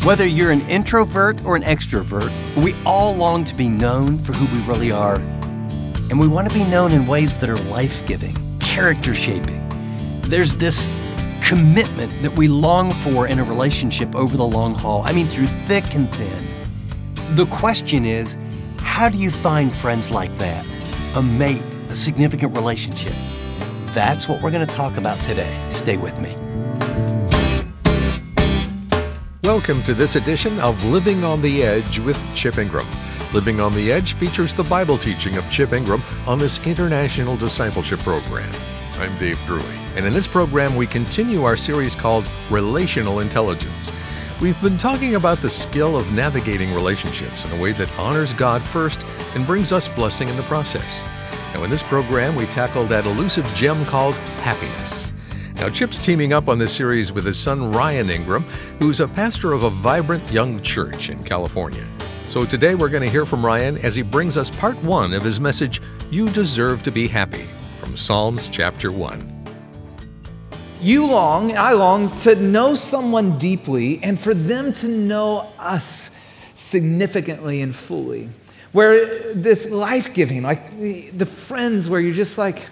Whether you're an introvert or an extrovert, we all long to be known for who we really are. And we want to be known in ways that are life-giving, character-shaping. There's this commitment that we long for in a relationship over the long haul. I mean, through thick and thin. The question is, how do you find friends like that? A mate, a significant relationship. That's what we're going to talk about today. Stay with me. Welcome to this edition of Living on the Edge with Chip Ingram. Living on the Edge features the Bible teaching of Chip Ingram on this international discipleship program. I'm Dave Drury, and in this program we continue our series called Relational Intelligence. We've been talking about the skill of navigating relationships in a way that honors God first and brings us blessing in the process. Now in this program we tackle that elusive gem called happiness. Now, Chip's teaming up on this series with his son Ryan Ingram, who's a pastor of a vibrant young church in California. So today we're going to hear from Ryan as he brings us part 1 of his message, You Deserve to Be Happy, from Psalms chapter 1. I long to know someone deeply and for them to know us significantly and fully. Where this life-giving, like the friends where you're just like,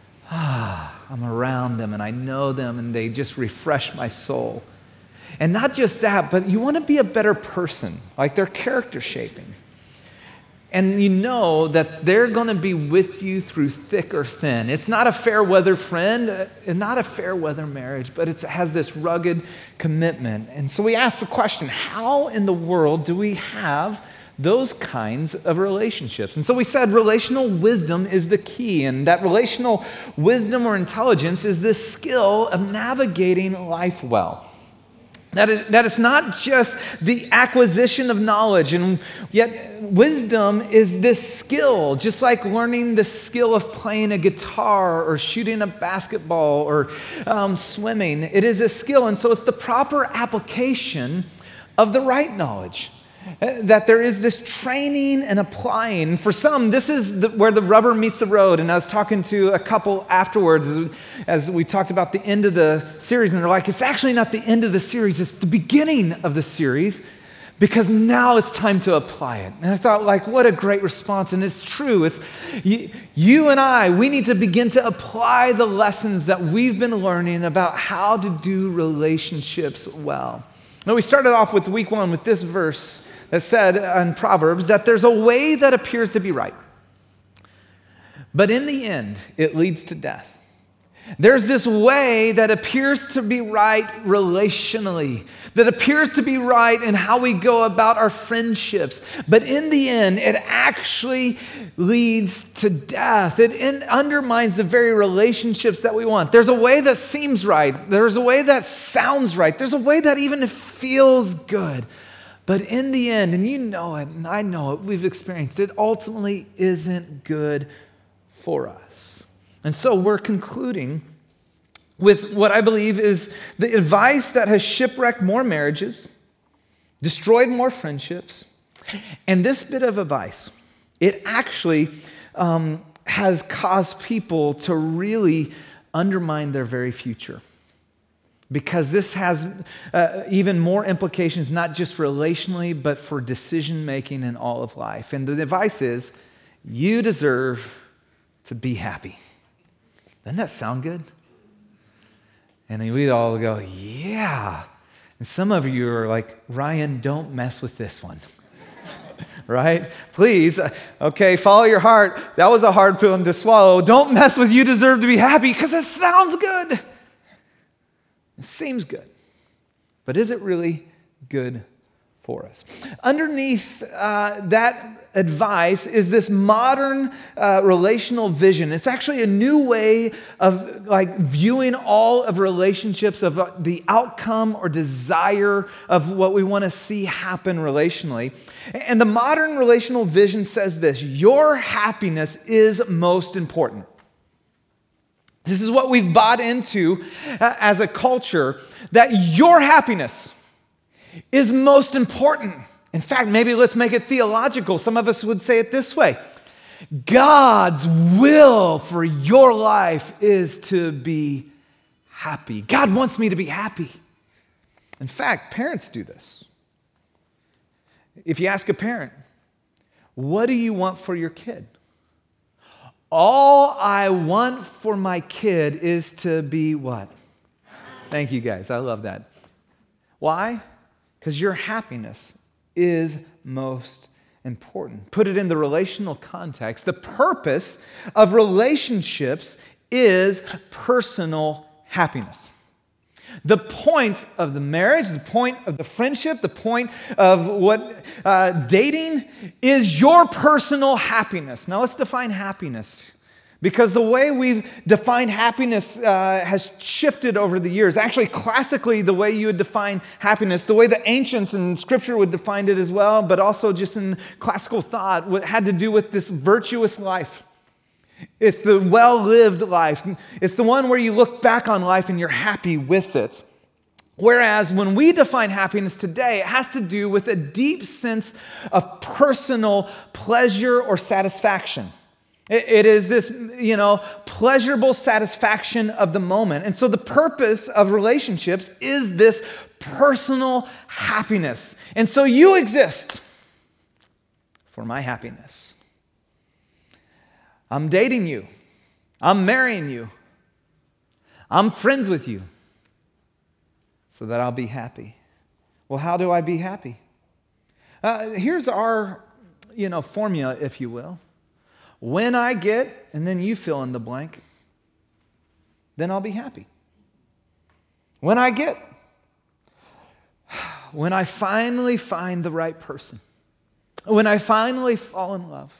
I'm around them and I know them and they just refresh my soul. And not just that, but you want to be a better person, like they're character shaping. And you know that they're going to be with you through thick or thin. It's not a fair weather friend, and not a fair weather marriage, but it has this rugged commitment. And so we ask the question, how in the world do we have those kinds of relationships? And so we said relational wisdom is the key, and that relational wisdom or intelligence is this skill of navigating life well. That is not just the acquisition of knowledge, and yet wisdom is this skill, just like learning the skill of playing a guitar or shooting a basketball or swimming. It is a skill, and so it's the proper application of the right knowledge. That there is this training and applying. For some, this is where the rubber meets the road. And I was talking to a couple afterwards as we talked about the end of the series, and they're like, it's actually not the end of the series, it's the beginning of the series, because now it's time to apply it. And I thought, like, what a great response. And it's true. It's you and I, we need to begin to apply the lessons that we've been learning about how to do relationships well. Now, we started off with week 1 with this verse that said in Proverbs that there's a way that appears to be right, but in the end, it leads to death. There's this way that appears to be right relationally, that appears to be right in how we go about our friendships, but in the end, it actually leads to death. It undermines the very relationships that we want. There's a way that seems right. There's a way that sounds right. There's a way that even feels good. But in the end, and you know it, and I know it, we've experienced it, ultimately isn't good for us. And so we're concluding with what I believe is the advice that has shipwrecked more marriages, destroyed more friendships, and this bit of advice, it actually has caused people to really undermine their very future. Because this has even more implications, not just relationally, but for decision-making in all of life. And the advice is, you deserve to be happy. Doesn't that sound good? And we all go, yeah. And some of you are like, Ryan, don't mess with this one. Right? Please, okay, follow your heart. That was a hard pill to swallow. Don't mess with you deserve to be happy, because it sounds good. It seems good, but is it really good for us? Underneath that advice is this modern relational vision. It's actually a new way of viewing all of relationships, of the outcome or desire of what we want to see happen relationally. And the modern relational vision says this: your happiness is most important. This is what we've bought into as a culture, that your happiness is most important. In fact, maybe let's make it theological. Some of us would say it this way: God's will for your life is to be happy. God wants me to be happy. In fact, parents do this. If you ask a parent, what do you want for your kid? All I want for my kid is to be what? Thank you guys. I love that. Why? Because your happiness is most important. Put it in the relational context. The purpose of relationships is personal happiness. The point of the marriage, the point of the friendship, the point of what dating is your personal happiness. Now let's define happiness, because the way we've defined happiness has shifted over the years. Actually, classically, the way you would define happiness, the way the ancients in Scripture would define it as well, but also just in classical thought, had to do with this virtuous life. It's the well-lived life. It's the one where you look back on life and you're happy with it. Whereas when we define happiness today, it has to do with a deep sense of personal pleasure or satisfaction. It is this, pleasurable satisfaction of the moment. And so the purpose of relationships is this personal happiness. And so you exist for my happiness. I'm dating you. I'm marrying you. I'm friends with you so that I'll be happy. Well, how do I be happy? Here's our, formula, if you will. When I get, and then you fill in the blank, then I'll be happy. When I get, when I finally find the right person, when I finally fall in love,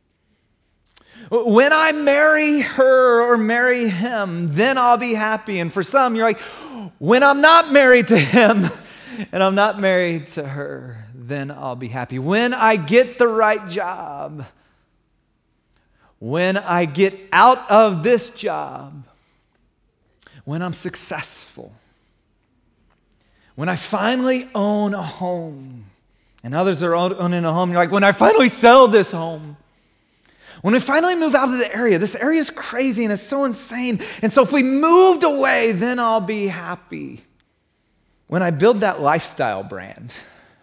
when I marry her or marry him, then I'll be happy. And for some, you're like, when I'm not married to him and I'm not married to her, then I'll be happy. When I get the right job, when I get out of this job, when I'm successful, when I finally own a home, and others are owning a home, you're like, when I finally sell this home, when we finally move out of the area, this area is crazy and it's so insane. And so if we moved away, then I'll be happy. When I build that lifestyle brand,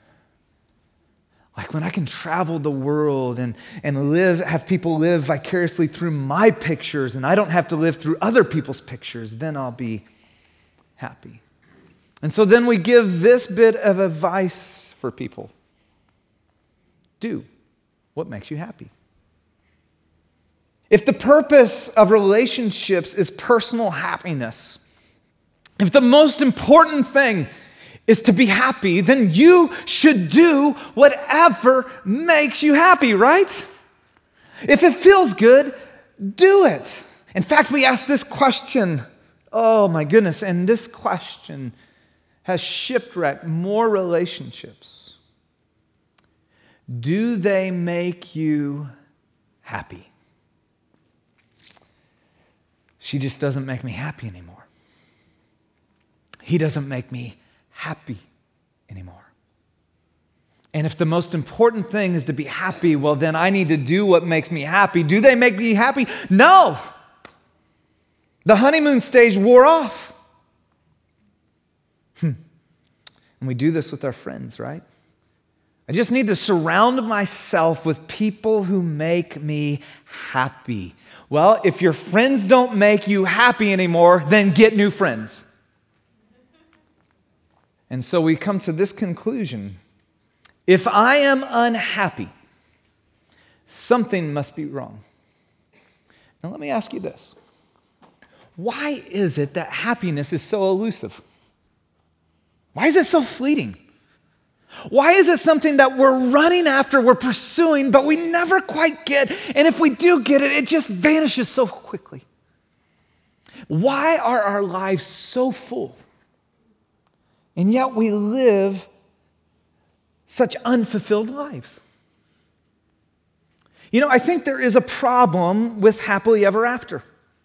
like when I can travel the world and have people live vicariously through my pictures and I don't have to live through other people's pictures, then I'll be happy. And so then we give this bit of advice for people. Do what makes you happy. If the purpose of relationships is personal happiness, if the most important thing is to be happy, then you should do whatever makes you happy, right? If it feels good, do it. In fact, we ask this question, oh my goodness, and this question has shipwrecked more relationships. Do they make you happy? She just doesn't make me happy anymore. He doesn't make me happy anymore. And if the most important thing is to be happy, well, then I need to do what makes me happy. Do they make me happy? No. The honeymoon stage wore off. And we do this with our friends, right? I just need to surround myself with people who make me happy. Well, if your friends don't make you happy anymore, then get new friends. And so we come to this conclusion. If I am unhappy, something must be wrong. Now let me ask you this. Why is it that happiness is so elusive? Why is it so fleeting? Why is it something that we're running after, we're pursuing, but we never quite get? And if we do get it, it just vanishes so quickly. Why are our lives so full? And yet we live such unfulfilled lives. I think there is a problem with happily ever after.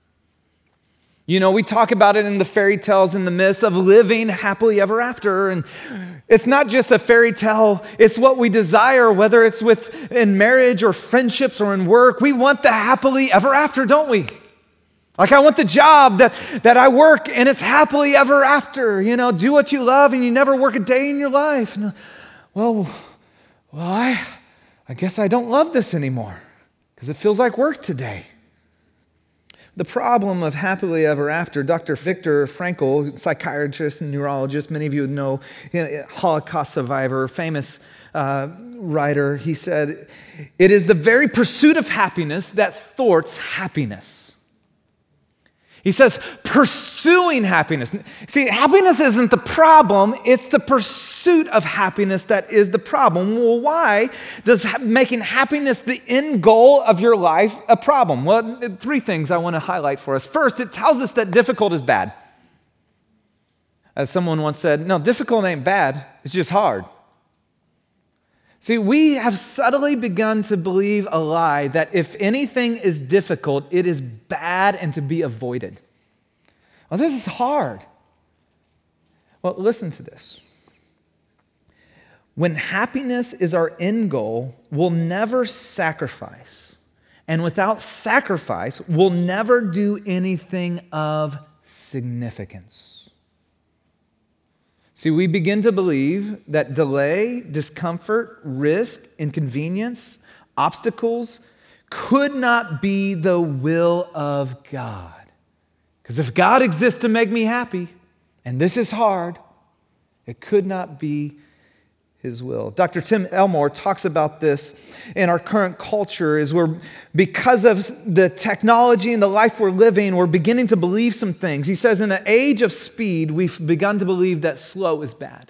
We talk about it in the fairy tales and the myths of living happily ever after. And it's not just a fairy tale, it's what we desire, whether it's in marriage or friendships or in work. We want the happily ever after, don't we? Like I want the job that I work and it's happily ever after. Do what you love and you never work a day in your life. Well, well, I guess I don't love this anymore because it feels like work today. The problem of happily ever after, Dr. Viktor Frankl, psychiatrist and neurologist, many of you know, Holocaust survivor, famous writer, he said, it is the very pursuit of happiness that thwarts happiness. He says, pursuing happiness. See, happiness isn't the problem, it's the pursuit of happiness that is the problem. Well, why does making happiness the end goal of your life a problem? Well, three things I want to highlight for us. First, it tells us that difficult is bad. As someone once said, no, difficult ain't bad, it's just hard. See, we have subtly begun to believe a lie that if anything is difficult, it is bad and to be avoided. Well, this is hard. Well, listen to this. When happiness is our end goal, we'll never sacrifice. And without sacrifice, we'll never do anything of significance. See, we begin to believe that delay, discomfort, risk, inconvenience, obstacles could not be the will of God. Because if God exists to make me happy, and this is hard, it could not be His will. Dr. Tim Elmore talks about this in our current culture is where because of the technology and the life we're living, we're beginning to believe some things. He says in an age of speed, we've begun to believe that slow is bad.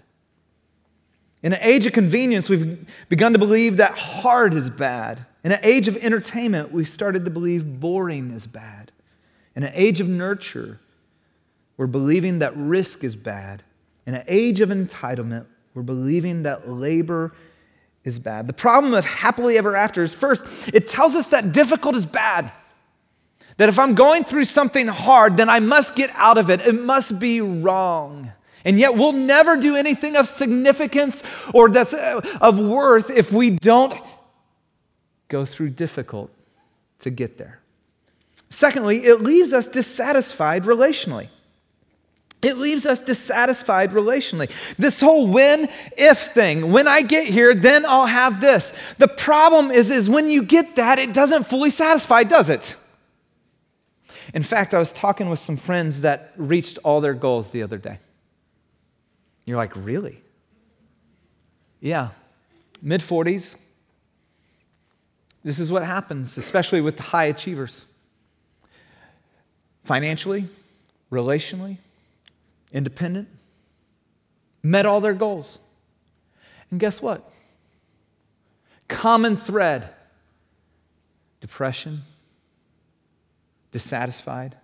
In an age of convenience, we've begun to believe that hard is bad. In an age of entertainment, we've started to believe boring is bad. In an age of nurture, we're believing that risk is bad. In an age of entitlement, we're believing that labor is bad. The problem of happily ever after is first, it tells us that difficult is bad. That if I'm going through something hard, then I must get out of it. It must be wrong. And yet we'll never do anything of significance or that's of worth if we don't go through difficult to get there. Secondly, it leaves us dissatisfied relationally. It leaves us dissatisfied relationally. This whole when-if thing, when I get here, then I'll have this. The problem is when you get that, it doesn't fully satisfy, does it? In fact, I was talking with some friends that reached all their goals the other day. You're like, really? Yeah, mid-40s. This is what happens, especially with the high achievers. Financially, relationally, independent, met all their goals. And guess what? Common thread, depression, dissatisfied,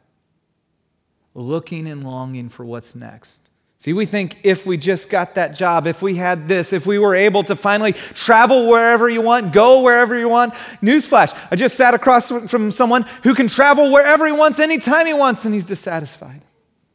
looking and longing for what's next. See, we think if we just got that job, if we had this, if we were able to finally travel wherever you want, go wherever you want. Newsflash, I just sat across from someone who can travel wherever he wants, anytime he wants, and he's dissatisfied.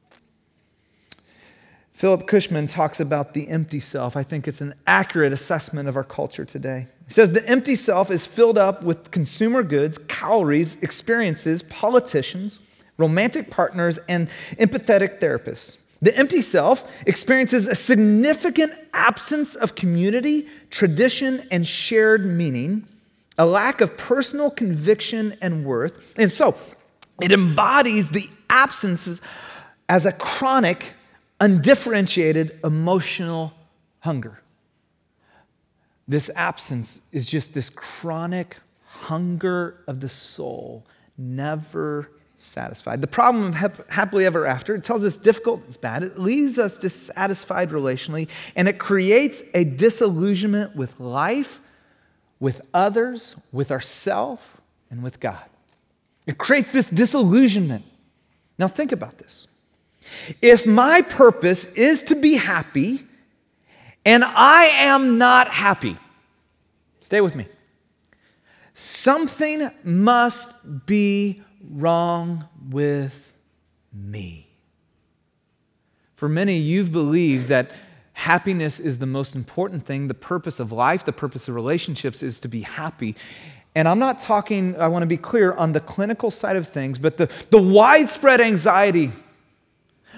Philip Cushman talks about the empty self. I think it's an accurate assessment of our culture today. He says the empty self is filled up with consumer goods, calories, experiences, politicians, romantic partners, and empathetic therapists. The empty self experiences a significant absence of community, tradition, and shared meaning, a lack of personal conviction and worth. And so it embodies the absences as a chronic, undifferentiated emotional hunger. This absence is just this chronic hunger of the soul, never satisfied. The problem of happily ever after, it tells us difficult is bad. It leaves us dissatisfied relationally, and it creates a disillusionment with life, with others, with ourselves, and with God. It creates this disillusionment. Now think about this. If my purpose is to be happy, and I am not happy, stay with me. Something must be wrong with me. For many, you've believed that happiness is the most important thing. The purpose of life, the purpose of relationships is to be happy. And I'm not talking, I want to be clear, on the clinical side of things, but the widespread anxiety,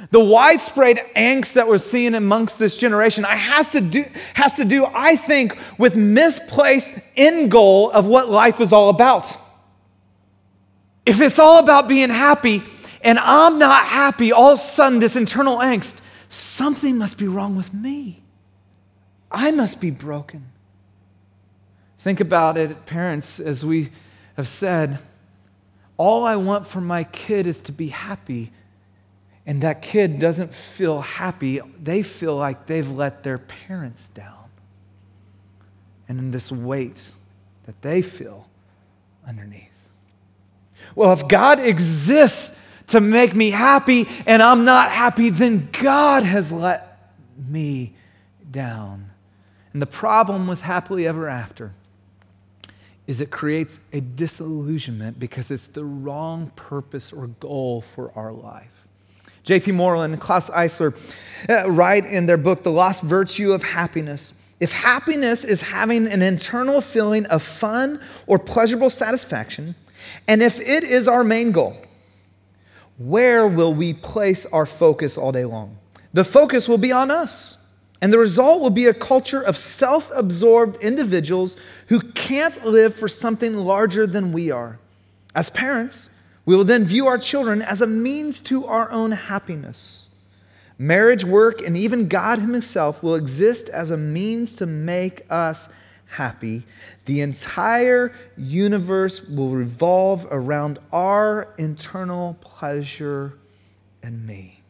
The widespread angst that we're seeing amongst this generation has to do, I think, with misplaced end goal of what life is all about. If it's all about being happy and I'm not happy, all of a sudden this internal angst, something must be wrong with me. I must be broken. Think about it, parents, as we have said, all I want for my kid is to be happy. And that kid doesn't feel happy. They feel like they've let their parents down. And in this weight that they feel underneath. Well, if God exists to make me happy and I'm not happy, then God has let me down. And the problem with happily ever after is it creates a disillusionment because it's the wrong purpose or goal for our life. J.P. Moreland and Klaus Eisler write in their book, The Lost Virtue of Happiness, if happiness is having an internal feeling of fun or pleasurable satisfaction, and if it is our main goal, where will we place our focus all day long? The focus will be on us, and the result will be a culture of self-absorbed individuals who can't live for something larger than we are. As parents, we will then view our children as a means to our own happiness. Marriage, work, and even God Himself will exist as a means to make us happy. The entire universe will revolve around our internal pleasure and me.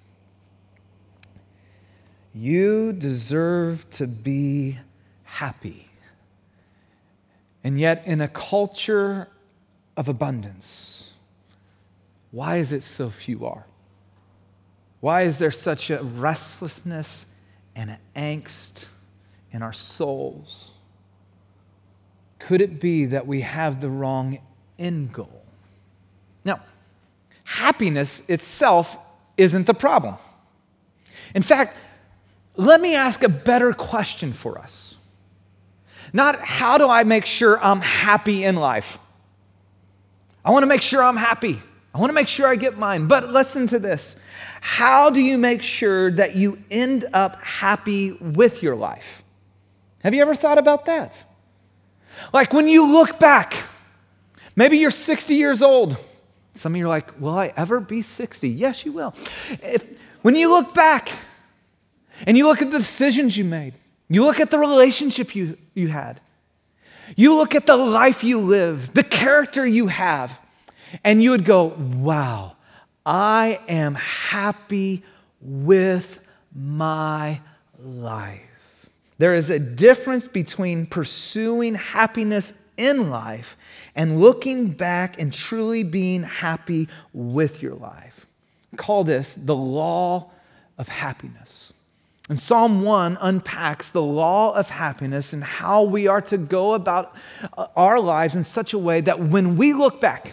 You deserve to be happy. And yet, in a culture of abundance, why is it so few are? Why is there such a restlessness and an angst in our souls? Could it be that we have the wrong end goal? Now, happiness itself isn't the problem. In fact, let me ask a better question for us. Not how do I make sure I'm happy in life? I want to make sure I'm happy. I want to make sure I get mine. But listen to this. How do you make sure that you end up happy with your life? Have you ever thought about that? Like when you look back, maybe you're 60 years old. Some of you are like, will I ever be 60? Yes, you will. When you look back and you look at the decisions you made, you look at the relationship you had, you look at the life you live, the character you have, and you would go, wow, I am happy with my life. There is a difference between pursuing happiness in life and looking back and truly being happy with your life. Call this the law of happiness. And Psalm 1 unpacks the law of happiness and how we are to go about our lives in such a way that when we look back,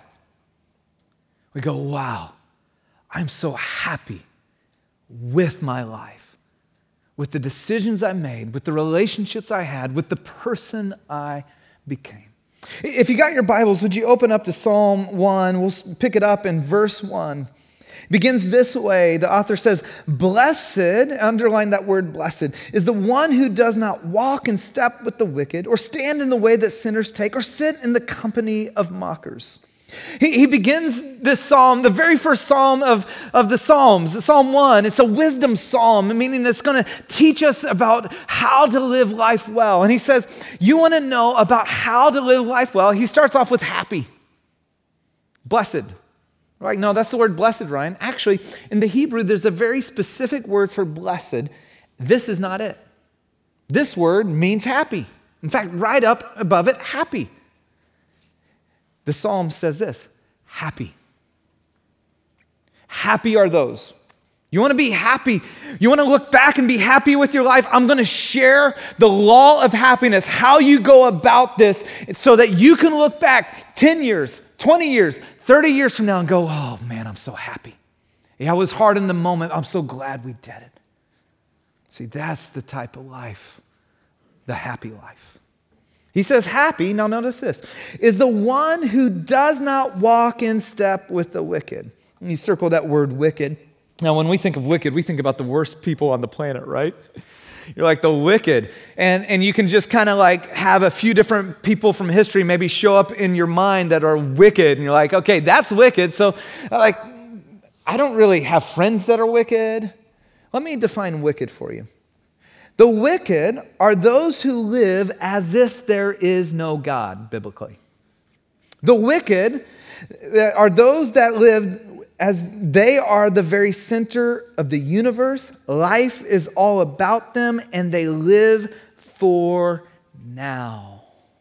we go, wow, I'm so happy with my life, with the decisions I made, with the relationships I had, with the person I became. If you got your Bibles, would you open up to Psalm 1? We'll pick it up in verse 1. It begins this way. The author says, blessed, underline that word blessed, is the one who does not walk in step with the wicked, or stand in the way that sinners take, or sit in the company of mockers. He begins this psalm, the very first psalm of the Psalms, Psalm 1. It's a wisdom psalm, meaning it's going to teach us about how to live life well. And he says, you want to know about how to live life well? He starts off with happy, blessed. Right? No, that's the word blessed, Ryan. Actually, in the Hebrew, there's a very specific word for blessed. This is not it. This word means happy. In fact, right up above it, happy. The psalm says this, happy. Happy are those. You want to be happy. You want to look back and be happy with your life. I'm going to share the law of happiness, how you go about this so that you can look back 10 years, 20 years, 30 years from now and go, oh man, I'm so happy. Yeah, it was hard in the moment. I'm so glad we did it. See, that's the type of life, the happy life. He says happy, now notice this, is the one who does not walk in step with the wicked. And you circle that word wicked. Now, when we think of wicked, we think about the worst people on the planet, right? You're like the wicked. And you can just kind of like have a few different people from history maybe show up in your mind that are wicked. And you're like, okay, that's wicked. So like, I don't really have friends that are wicked. Let me define wicked for you. The wicked are those who live as if there is no God, biblically. The wicked are those that live as they are the very center of the universe. Life is all about them, and they live for now.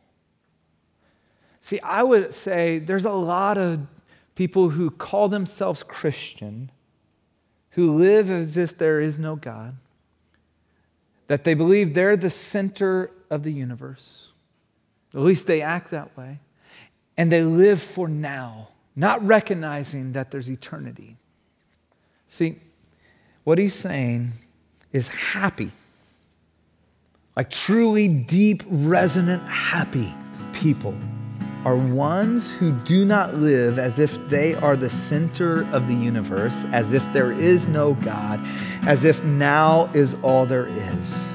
See, I would say there's a lot of people who call themselves Christian who live as if there is no God, that they believe they're the center of the universe. At least they act that way. And they live for now, not recognizing that there's eternity. See, what he's saying is happy, like truly deep, resonant, happy people are ones who do not live as if they are the center of the universe, as if there is no God, as if now is all there is.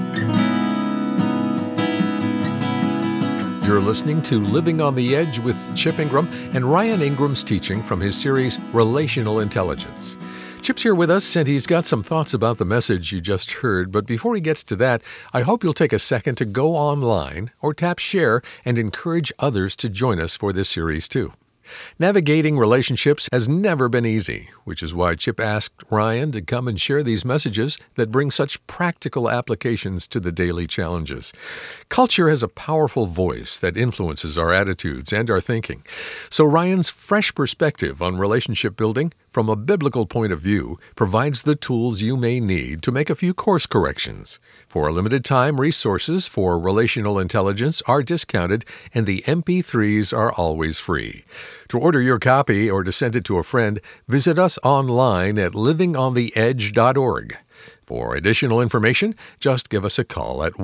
You're listening to Living on the Edge with Chip Ingram and Ryan Ingram's teaching from his series, Relational Intelligence. Chip's here with us, and he's got some thoughts about the message you just heard. But before he gets to that, I hope you'll take a second to go online or tap share and encourage others to join us for this series too. Navigating relationships has never been easy, which is why Chip asked Ryan to come and share these messages that bring such practical applications to the daily challenges. Culture has a powerful voice that influences our attitudes and our thinking. So Ryan's fresh perspective on relationship building from a biblical point of view provides the tools you may need to make a few course corrections. For a limited time, resources for relational intelligence are discounted, and the MP3s are always free. To order your copy or to send it to a friend, visit us online at livingontheedge.org. For additional information, just give us a call at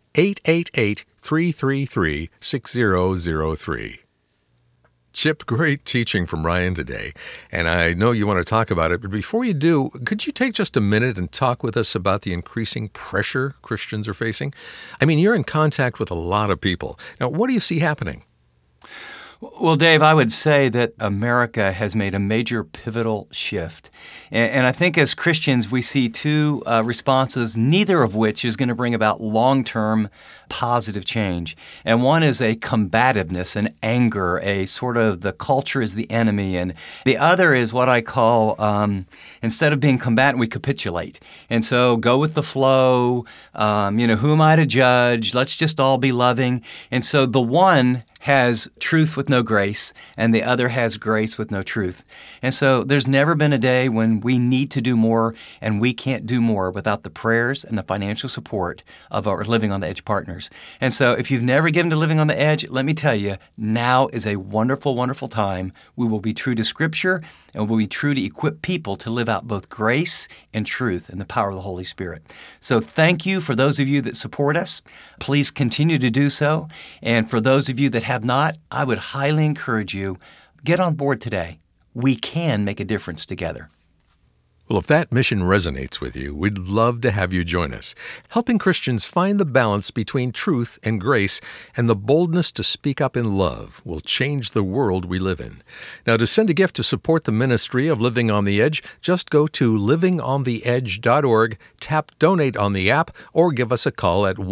1-888-333-6003. Chip, great teaching from Ryan today, and I know you want to talk about it, but before you do, could you take just a minute and talk with us about the increasing pressure Christians are facing? I mean, you're in contact with a lot of people. Now, what do you see happening? Well, Dave, I would say that America has made a major pivotal shift. And I think as Christians, we see two responses, neither of which is going to bring about long-term positive change. And one is a combativeness, an anger, a sort of the culture is the enemy. And the other is what I call, instead of being combatant, we capitulate. And so go with the flow, who am I to judge? Let's just all be loving. And so the one has truth with no grace, and the other has grace with no truth. And so there's never been a day when we need to do more, and we can't do more without the prayers and the financial support of our Living on the Edge partners. And so if you've never given to Living on the Edge, let me tell you, now is a wonderful, wonderful time. We will be true to Scripture, and we'll be true to equip people to live out both grace and truth and the power of the Holy Spirit. So thank you for those of you that support us. Please continue to do so. And for those of you that have not, I would highly encourage you, get on board today. We can make a difference together. Well, if that mission resonates with you, we'd love to have you join us. Helping Christians find the balance between truth and grace and the boldness to speak up in love will change the world we live in. Now, to send a gift to support the ministry of Living on the Edge, just go to livingontheedge.org, tap Donate on the app, or give us a call at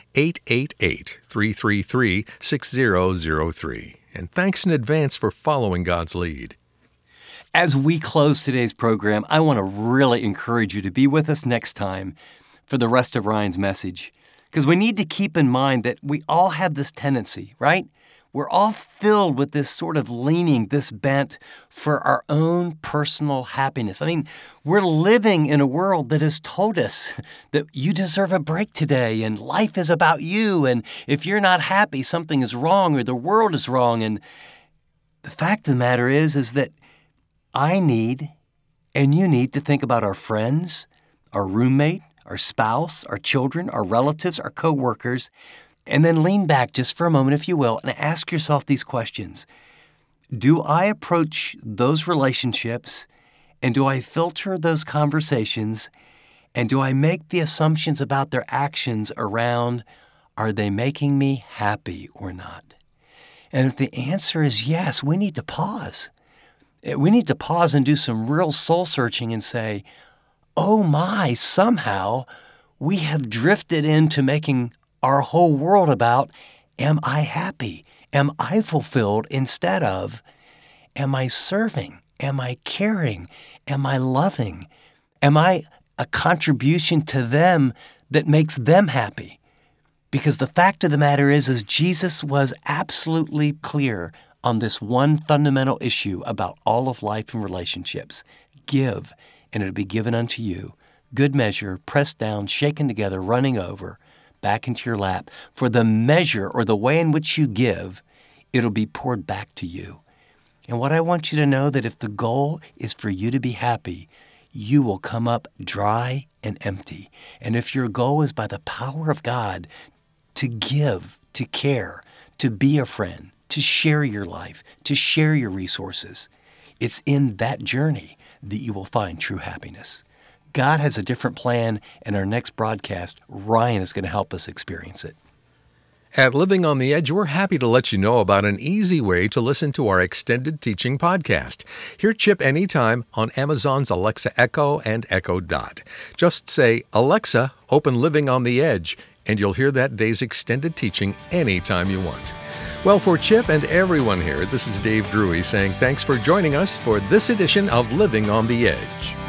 1-888-333-6003. And thanks in advance for following God's lead. As we close today's program, I want to really encourage you to be with us next time for the rest of Ryan's message. Because we need to keep in mind that we all have this tendency, right? We're all filled with this sort of leaning, this bent for our own personal happiness. I mean, we're living in a world that has told us that you deserve a break today and life is about you. And if you're not happy, something is wrong or the world is wrong. And the fact of the matter is that I need and you need to think about our friends, our roommate, our spouse, our children, our relatives, our coworkers, and then lean back just for a moment, if you will, and ask yourself these questions. Do I approach those relationships And do I filter those conversations? And do I make the assumptions about their actions around, are they making me happy or not? And if the answer is yes, we need to pause. We need to pause and do some real soul searching and say, oh my, somehow we have drifted into making our whole world about, am I happy? Am I fulfilled? Instead of, am I serving? Am I caring? Am I loving? Am I a contribution to them that makes them happy? Because the fact of the matter is Jesus was absolutely clear on this one fundamental issue about all of life and relationships. Give, and it'll be given unto you. Good measure, pressed down, shaken together, running over, back into your lap. For the measure or the way in which you give, it'll be poured back to you. And what I want you to know that if the goal is for you to be happy, you will come up dry and empty. And if your goal is by the power of God to give, to care, to be a friend, to share your life, to share your resources, it's in that journey that you will find true happiness. God has a different plan, and our next broadcast, Ryan is going to help us experience it. At Living on the Edge, we're happy to let you know about an easy way to listen to our extended teaching podcast. Hear Chip anytime on Amazon's Alexa Echo and Echo Dot. Just say, Alexa, open Living on the Edge, and you'll hear that day's extended teaching anytime you want. Well, for Chip and everyone here, this is Dave Drury saying thanks for joining us for this edition of Living on the Edge.